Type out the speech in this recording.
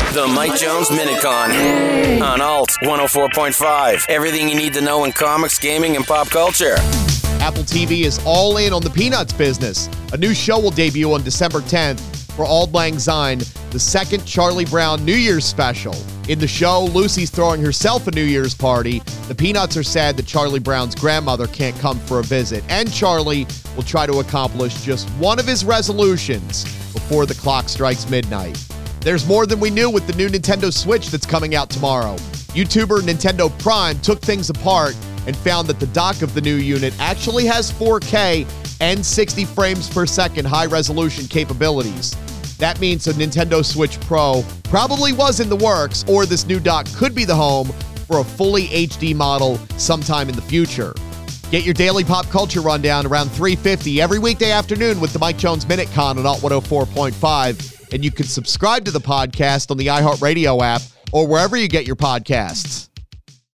The Mike Jones Minute Con on Alt 104.5. Everything you need to know in comics, gaming, and pop culture. Apple TV is all in on the Peanuts business. A new show will debut on December 10th for Auld Lang Syne, the second Charlie Brown New Year's special. In the show, Lucy's throwing herself a New Year's party. The Peanuts are sad that Charlie Brown's grandmother can't come for a visit, and Charlie will try to accomplish just one of his resolutions before the clock strikes midnight. There's more than we knew with the new Nintendo Switch that's coming out tomorrow. YouTuber Nintendo Prime took things apart and found that the dock of the new unit actually has 4K and 60 frames per second high-resolution capabilities. That means the Nintendo Switch Pro probably was in the works, or this new dock could be the home for a fully HD model sometime in the future. Get your daily pop culture rundown around 3:50 every weekday afternoon with the Mike Jones Minute Con on Alt 104.5. And you can subscribe to the podcast on the iHeartRadio app or wherever you get your podcasts.